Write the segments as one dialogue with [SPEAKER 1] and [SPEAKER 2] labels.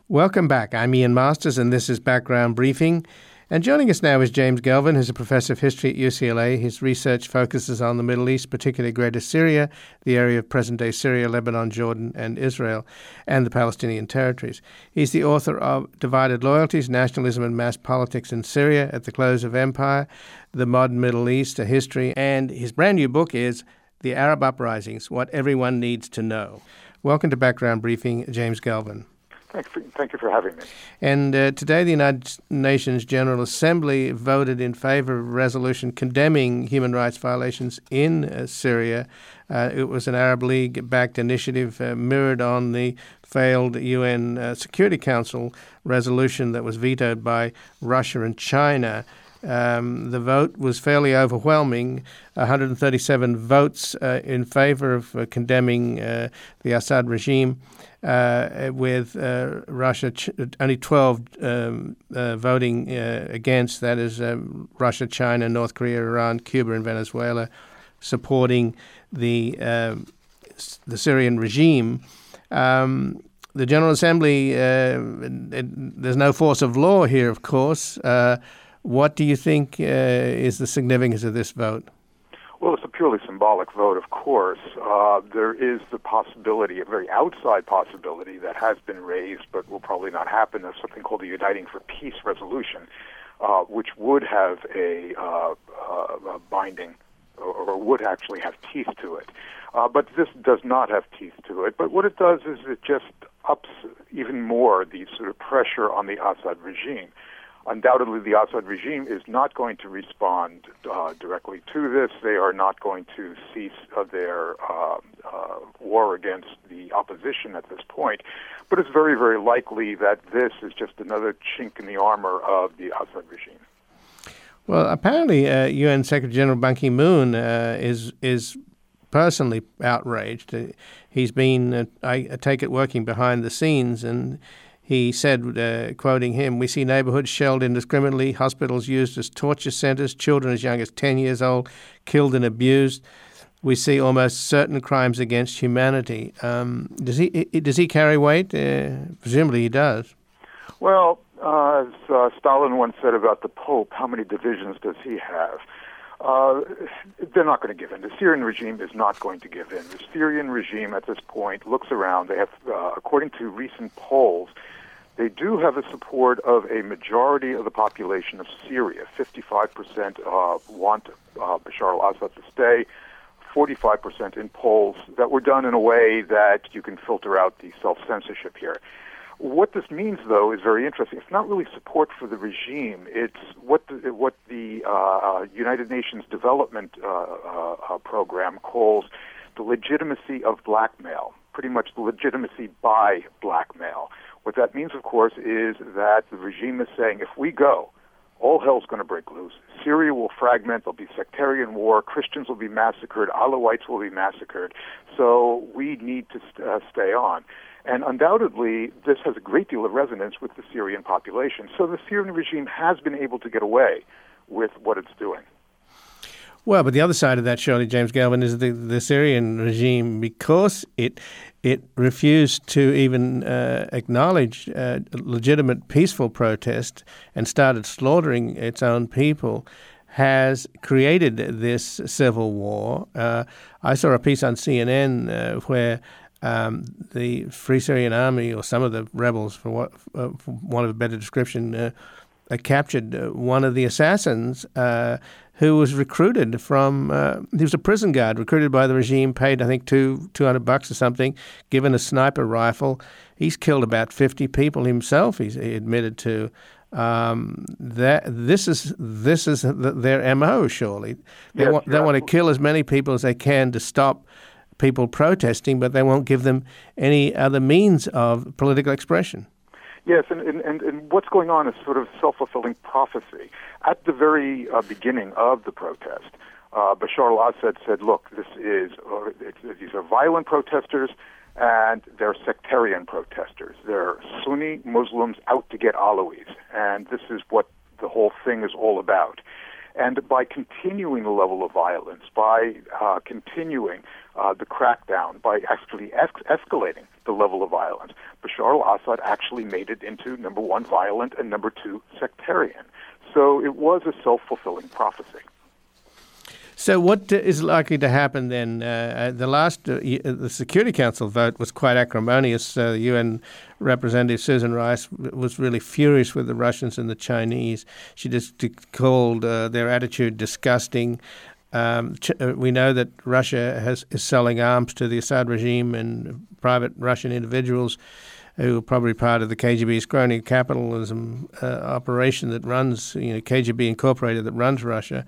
[SPEAKER 1] Welcome back. I'm Ian Masters, and this is Background Briefing. And joining us now is James Galvin, who's a professor of history at UCLA. His research focuses on the Middle East, particularly Greater Syria, the area of present-day Syria, Lebanon, Jordan, and Israel, and the Palestinian territories. He's the author of Divided Loyalties, Nationalism and Mass Politics in Syria at the Close of Empire, The Modern Middle East, A History, and his brand new book is The Arab Uprisings, What Everyone Needs to Know. Welcome to Background Briefing, James Galvin.
[SPEAKER 2] Thank you for having me.
[SPEAKER 1] And today the United Nations General Assembly voted in favor of a resolution condemning human rights violations in Syria. It was an Arab League-backed initiative mirrored on the failed UN Security Council resolution that was vetoed by Russia and China. The vote was fairly overwhelming, 137 votes in favor of condemning the Assad regime, with Russia only 12 voting against. That is Russia, China, North Korea, Iran, Cuba, and Venezuela supporting the Syrian regime. The General Assembly, there's no force of law here, of course. What do you think is the significance of this vote?
[SPEAKER 2] Well, it's a purely symbolic vote, of course. There is the possibility, a very outside possibility that has been raised but will probably not happen, of something called the Uniting for Peace resolution, which would have a binding or would actually have teeth to it. But this does not have teeth to it. But what it does is it just ups even more the sort of pressure on the Assad regime. Undoubtedly, the Assad regime is not going to respond directly to this. They are not going to cease their war against the opposition at this point. But it's very, very likely that this is just another chink in the armor of the Assad regime.
[SPEAKER 1] Well, apparently, UN Secretary General Ban Ki-moon is personally outraged. He's been, I take it, working behind the scenes, and he said, quoting him, "We see neighborhoods shelled indiscriminately, hospitals used as torture centers, children as young as 10 years old killed and abused. We see almost certain crimes against humanity." Does he carry weight? Presumably he does.
[SPEAKER 2] Well, as Stalin once said about the Pope, how many divisions does he have? They're not going to give in. The Syrian regime is not going to give in. The Syrian regime at this point looks around. They have, according to recent polls, they do have the support of a majority of the population of Syria. 55% want Bashar al-Assad to stay, 45% in polls that were done in a way that you can filter out the self-censorship here. What this means, though, is very interesting. It's not really support for the regime. It's what the United Nations Development Program calls the legitimacy of blackmail, pretty much the legitimacy by blackmail. What that means, of course, is that the regime is saying, if we go, all hell's going to break loose. Syria will fragment. There'll be sectarian war. Christians will be massacred. Alawites will be massacred. So we need to stay on. And undoubtedly, this has a great deal of resonance with the Syrian population. So the Syrian regime has been able to get away with what it's doing.
[SPEAKER 1] Well, but the other side of that, surely, James Galvin, is the Syrian regime, because it refused to even acknowledge legitimate peaceful protest and started slaughtering its own people, has created this civil war. I saw a piece on CNN where the Free Syrian Army, or some of the rebels, for want of a better description, captured one of the assassins who was recruited from, he was a prison guard, recruited by the regime, paid, I think, $200 or something, given a sniper rifle. He's killed about 50 people himself, he admitted to. This is their MO, surely. They want to kill as many people as they can to stop people protesting, but they won't give them any other means of political expression.
[SPEAKER 2] Yes, and what's going on is sort of self-fulfilling prophecy. At the very beginning of the protest, Bashar al-Assad said, look, these are violent protesters, and they're sectarian protesters. They're Sunni Muslims out to get Alawis, and this is what the whole thing is all about. And by continuing the level of violence, by continuing the crackdown, by actually escalating the level of violence. Bashar al-Assad actually made it into, number one, violent, and number two, sectarian. So it was a self-fulfilling prophecy.
[SPEAKER 1] So what is likely to happen then? The Security Council vote was quite acrimonious. UN Representative Susan Rice was really furious with the Russians and the Chinese. She just called their attitude disgusting. We know that Russia is selling arms to the Assad regime and private Russian individuals who are probably part of the KGB's crony capitalism operation that runs, KGB Incorporated that runs Russia.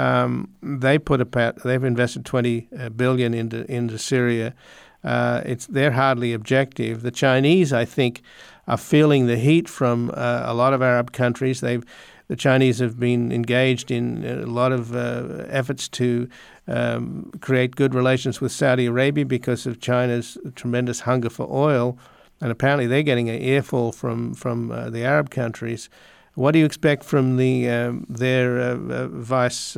[SPEAKER 1] They've invested $20 billion into Syria. They're hardly objective. The Chinese, I think, are feeling the heat from a lot of Arab countries. The Chinese have been engaged in a lot of efforts to create good relations with Saudi Arabia because of China's tremendous hunger for oil, and apparently they're getting an earful from the Arab countries. What do you expect from their vice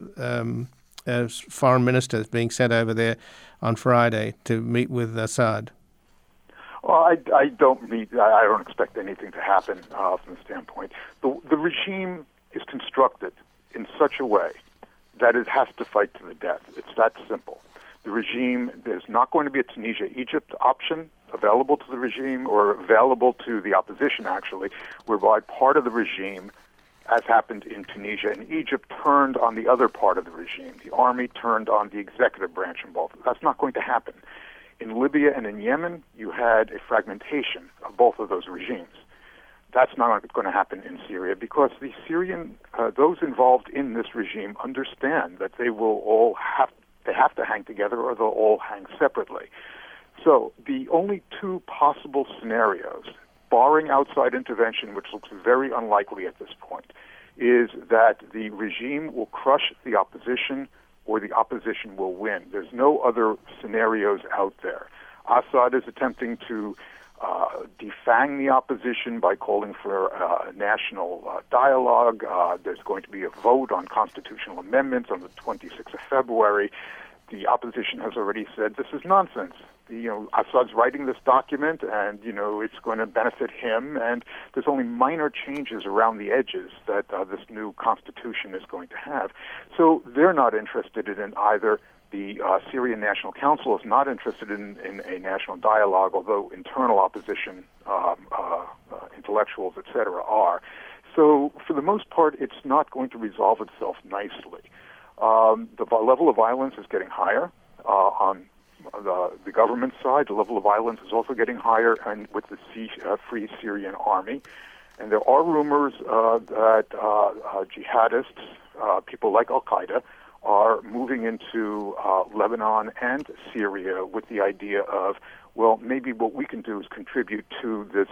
[SPEAKER 1] foreign minister being sent over there on Friday to meet with Assad?
[SPEAKER 2] Well, I don't expect anything to happen from the standpoint. The regime is constructed in such a way that it has to fight to the death. It's that simple. The regime, there's not going to be a Tunisia-Egypt option available to the regime or available to the opposition, actually, whereby part of the regime, as happened in Tunisia and Egypt, turned on the other part of the regime. The army turned on the executive branch in both. That's not going to happen. In Libya and in Yemen, you had a fragmentation of both of those regimes. That's not going to happen in Syria because the Syrian, those involved in this regime understand that they have to hang together or they'll all hang separately. So the only two possible scenarios, barring outside intervention, which looks very unlikely at this point, is that the regime will crush the opposition or the opposition will win. There's no other scenarios out there. Assad is attempting to defang the opposition by calling for a national dialogue. There's going to be a vote on constitutional amendments on the 26th of February. The opposition has already said this is nonsense. Assad's writing this document, and it's going to benefit him. And there's only minor changes around the edges that this new constitution is going to have. So they're not interested in either. The Syrian National Council is not interested in a national dialogue, although internal opposition intellectuals, etc., are. So for the most part, it's not going to resolve itself nicely. The level of violence is getting higher on the government side. The level of violence is also getting higher and with the Free Syrian Army. And there are rumors that jihadists, people like Al-Qaeda, are moving into Lebanon and Syria with the idea of, well, maybe what we can do is contribute to this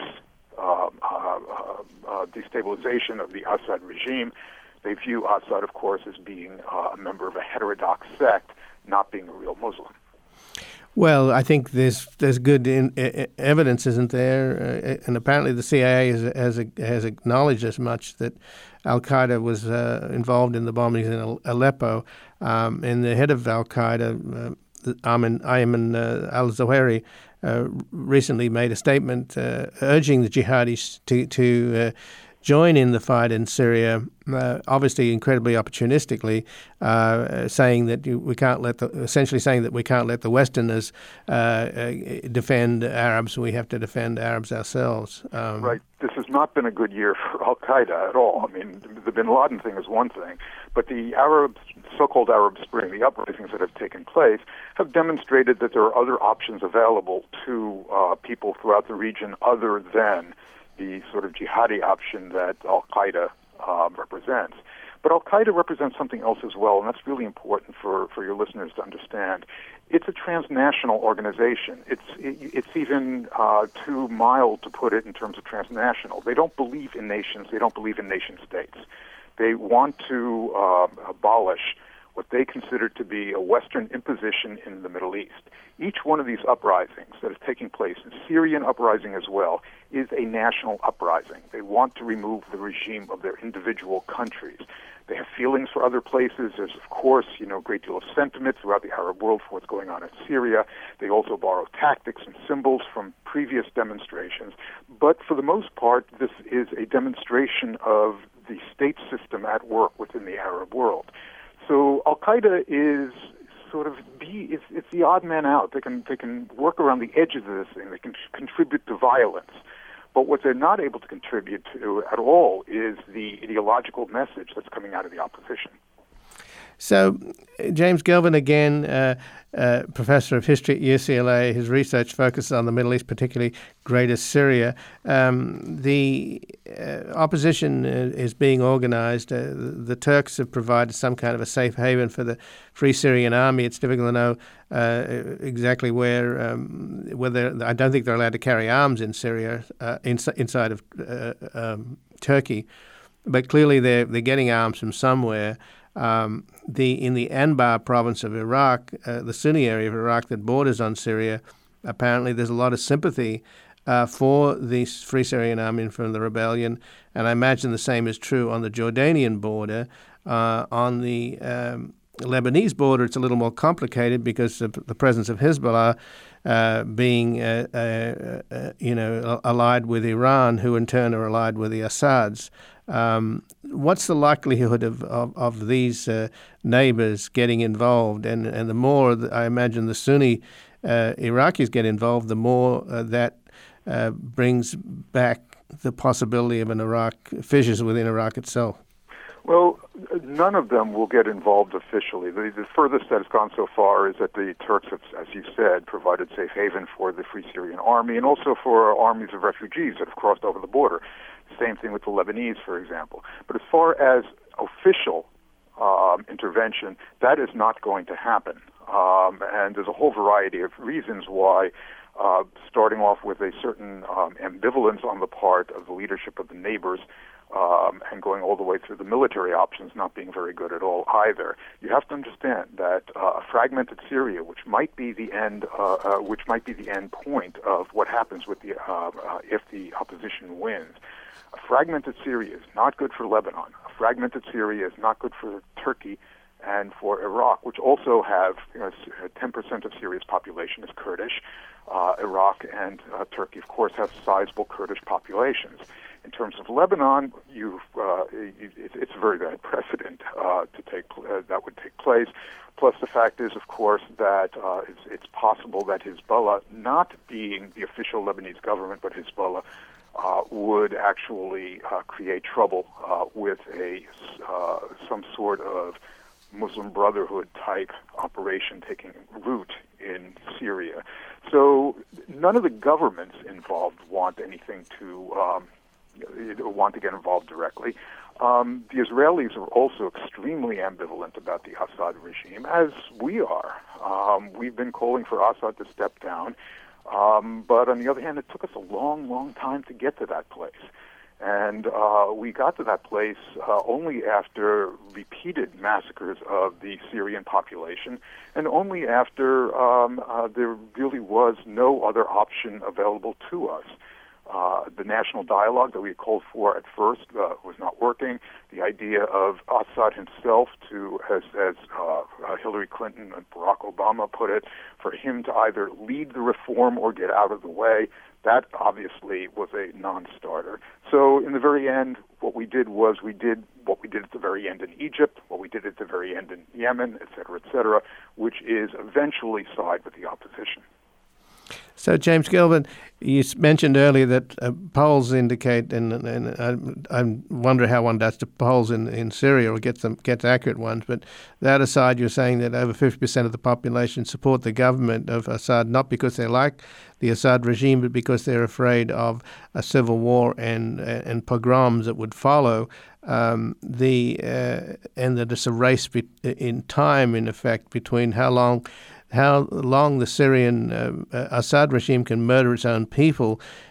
[SPEAKER 2] destabilization of the Assad regime. They view Assad, of course, as being a member of a heterodox sect, not being a real Muslim.
[SPEAKER 1] Well, I think there's good evidence, isn't there? And apparently the CIA has acknowledged as much, that Al-Qaeda was involved in the bombings in Aleppo. And the head of Al-Qaeda, Ayman al-Zawahiri, recently made a statement urging the jihadis to join in the fight in Syria, obviously incredibly opportunistically, saying that we can't let the Westerners defend Arabs. We have to defend Arabs ourselves.
[SPEAKER 2] Right. This has not been a good year for Al-Qaeda at all. I mean, the bin Laden thing is one thing, but the so-called Arab Spring, the uprisings that have taken place, have demonstrated that there are other options available to people throughout the region other than the sort of jihadi option that Al-Qaeda represents. But Al-Qaeda represents something else as well, and that's really important for your listeners to understand. It's a transnational organization. It's even too mild to put it in terms of transnational. They don't believe in nations. They don't believe in nation states. They want to abolish what they consider to be a Western imposition in the Middle East. Each one of these uprisings that is taking place, the Syrian uprising as well, is a national uprising. They want to remove the regime of their individual countries. They have feelings for other places. There's, of course, a great deal of sentiment throughout the Arab world for what's going on in Syria. They also borrow tactics and symbols from previous demonstrations. But for the most part, this is a demonstration of the state system at work within the Arab world. So Al-Qaeda is it's the odd man out. They can work around the edges of this thing. They can contribute to violence. But what they're not able to contribute to at all is the ideological message that's coming out of the opposition.
[SPEAKER 1] So, James Gilvin, again, professor of history at UCLA, his research focuses on the Middle East, particularly Greater Syria. The opposition is being organized. The Turks have provided some kind of a safe haven for the Free Syrian Army. It's difficult to know exactly whether I don't think they're allowed to carry arms in Syria, inside of Turkey, but clearly they're getting arms from somewhere. In the Anbar province of Iraq, the Sunni area of Iraq that borders on Syria, apparently there's a lot of sympathy for the Free Syrian Army from the rebellion, and I imagine the same is true on the Jordanian border. On the Lebanese border, it's a little more complicated because of the presence of Hezbollah being allied with Iran, who in turn are allied with the Assads. What's the likelihood of these neighbors getting involved? And the more, I imagine, the Sunni Iraqis get involved, the more that brings back the possibility of fissures within Iraq itself.
[SPEAKER 2] Well, none of them will get involved officially. The furthest that has gone so far is that the Turks have, as you said, provided safe haven for the Free Syrian Army and also for armies of refugees that have crossed over the border. Same thing with the Lebanese, for example. But as far as official intervention, that is not going to happen. And there's a whole variety of reasons why, starting off with a certain ambivalence on the part of the leadership of the neighbors, and going all the way through the military options not being very good at all either. You have to understand that a fragmented Syria, which might be the end point of what happens with if the opposition wins. A fragmented Syria is not good for Lebanon. A fragmented Syria is not good for Turkey and for Iraq, which also have 10% of Syria's population is Kurdish. Iraq and Turkey, of course, have sizable Kurdish populations. In terms of Lebanon, it's a very bad precedent that would take place. Plus, the fact is, of course, that it's possible that Hezbollah, not being the official Lebanese government, but Hezbollah, would actually create trouble with some sort of Muslim Brotherhood type operation taking root in Syria. So none of the governments involved want to get involved directly. The Israelis are also extremely ambivalent about the Assad regime, as we are. We've been calling for Assad to step down, but on the other hand, it took us a long, long time to get to that place. And we got to that place only after repeated massacres of the Syrian population, and only after there really was no other option available to us. The national dialogue that we had called for at first was not working. The idea of Assad himself as Hillary Clinton and Barack Obama put it, for him to either lead the reform or get out of the way, that obviously was a non-starter. So in the very end, what we did what we did at the very end in Egypt, what we did at the very end in Yemen, et cetera, which is eventually side with the opposition.
[SPEAKER 1] So, James Gilvin, you mentioned earlier that polls indicate, and I wonder how one does the polls in Syria or gets accurate ones, but that aside, you're saying that over 50% of the population support the government of Assad, not because they like the Assad regime, but because they're afraid of a civil war and pogroms that would follow. And that it's a race in time, in effect, between how long the Syrian Assad regime can murder its own people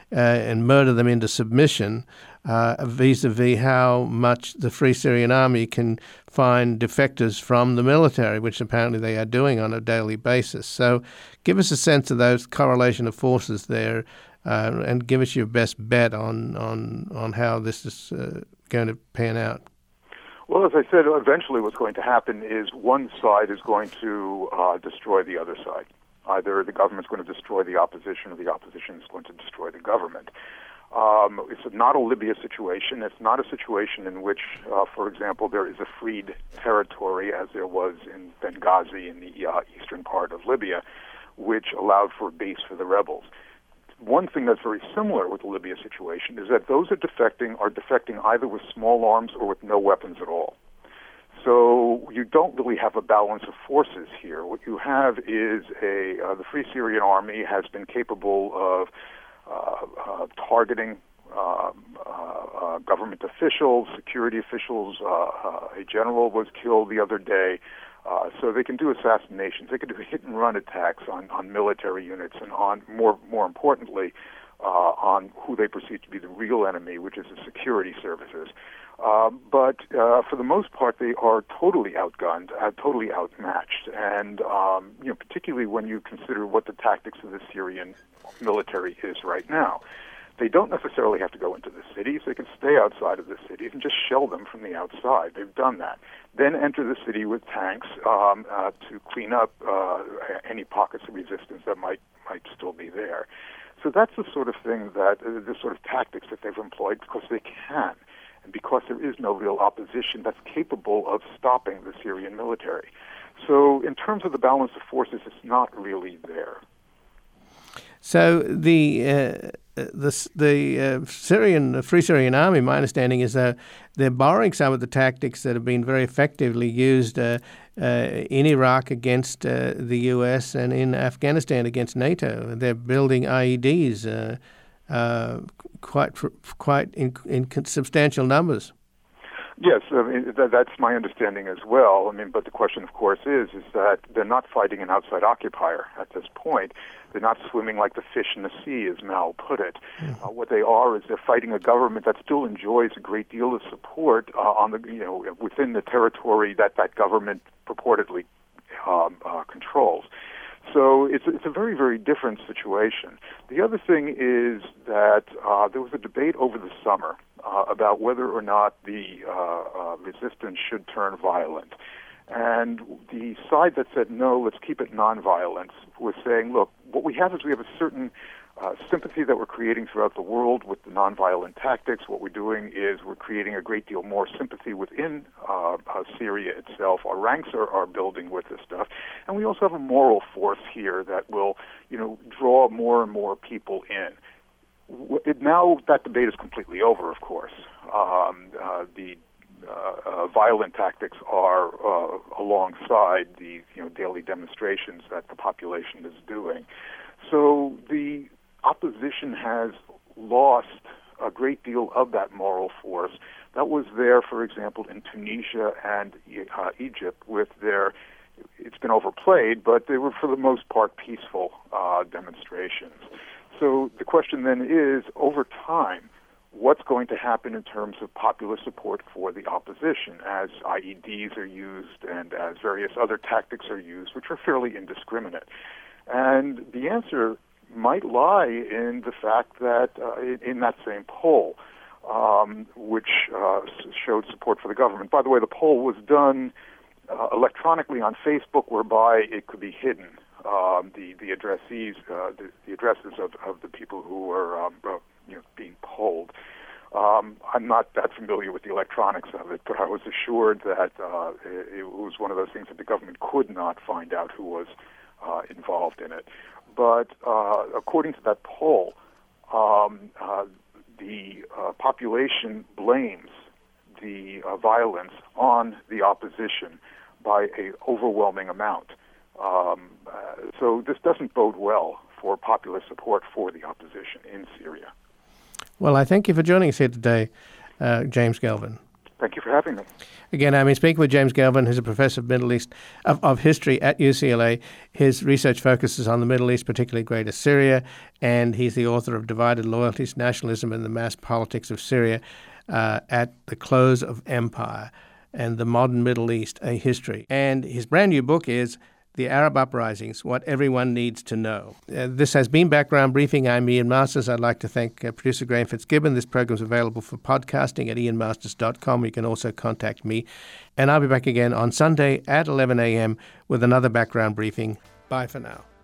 [SPEAKER 1] and murder them into submission, vis-a-vis how much the Free Syrian Army can find defectors from the military, which apparently they are doing on a daily basis. So give us a sense of those correlation of forces there, and give us your best bet on how this is going to pan out.
[SPEAKER 2] Well, as I said, eventually what's going to happen is one side is going to destroy the other side. Either the government's going to destroy the opposition or the opposition is going to destroy the government. It's not a Libya situation. It's not a situation in which, for example, there is a freed territory, as there was in Benghazi in the eastern part of Libya, which allowed for a base for the rebels. One thing that's very similar with the Libya situation is that those are defecting either with small arms or with no weapons at all. So you don't really have a balance of forces here. What you have is the Free Syrian Army has been capable of targeting government officials, security officials. A general was killed the other day. So they can do assassinations. They can do hit-and-run attacks on military units and on, more importantly, on who they perceive to be the real enemy, which is the security services. But for the most part, they are totally outgunned, totally outmatched, and particularly when you consider what the tactics of the Syrian military is right now. They don't necessarily have to go into the cities. They can stay outside of the cities and just shell them from the outside. They've done that. Then enter the city with tanks to clean up any pockets of resistance that might still be there. So that's the sort of thing the sort of tactics that they've employed because they can, and because there is no real opposition that's capable of stopping the Syrian military. So in terms of the balance of forces, it's not really there.
[SPEAKER 1] So the Free Syrian Army, my understanding is that they're borrowing some of the tactics that have been very effectively used in Iraq against the U.S. and in Afghanistan against NATO. They're building IEDs quite in substantial numbers.
[SPEAKER 2] Yes, I mean, that's my understanding as well. I mean, but the question, of course, is that they're not fighting an outside occupier at this point. They're not swimming like the fish in the sea, as Mao put it. Mm-hmm. What they are is they're fighting a government that still enjoys a great deal of support within the territory that government purportedly controls. So it's a very, very different situation. The other thing is that there was a debate over the summer about whether or not the resistance should turn violent. And the side that said, no, let's keep it nonviolent, was saying, look, what we have is we have a certain sympathy that we're creating throughout the world with the nonviolent tactics. What we're doing is we're creating a great deal more sympathy within Syria itself. Our ranks are building with this stuff. And we also have a moral force here that will, draw more and more people in. Now that debate is completely over, of course. The violent tactics are alongside the daily demonstrations that the population is doing. So the opposition has lost a great deal of that moral force that was there, for example, in Tunisia and Egypt with their, it's been overplayed, but they were for the most part peaceful demonstrations. So the question then is, over time, what's going to happen in terms of popular support for the opposition as IEDs are used and as various other tactics are used, which are fairly indiscriminate? And the answer might lie in the fact that in that same poll, which showed support for the government. By the way, the poll was done electronically on Facebook, whereby it could be hidden. The addressees, the addresses of the people who were being polled. I'm not that familiar with the electronics of it, but I was assured that it was one of those things that the government could not find out who was involved in it. But according to that poll, the population blames the violence on the opposition by an overwhelming amount. So this doesn't bode well for popular support for the opposition in Syria.
[SPEAKER 1] Well, I thank you for joining us here today, James Galvin.
[SPEAKER 2] Thank you for having me.
[SPEAKER 1] Again, I'm speaking with James Gelvin, who's a professor of Middle East of history at UCLA. His research focuses on the Middle East, particularly Greater Syria, and he's the author of Divided Loyalties, Nationalism, and the Mass Politics of Syria at the Close of Empire and the Modern Middle East, A History. And his brand new book is The Arab Uprisings, What Everyone Needs to Know. This has been Background Briefing. I'm Ian Masters. I'd like to thank producer Graham Fitzgibbon. This program is available for podcasting at ianmasters.com. You can also contact me. And I'll be back again on Sunday at 11 a.m. with another Background Briefing. Bye for now.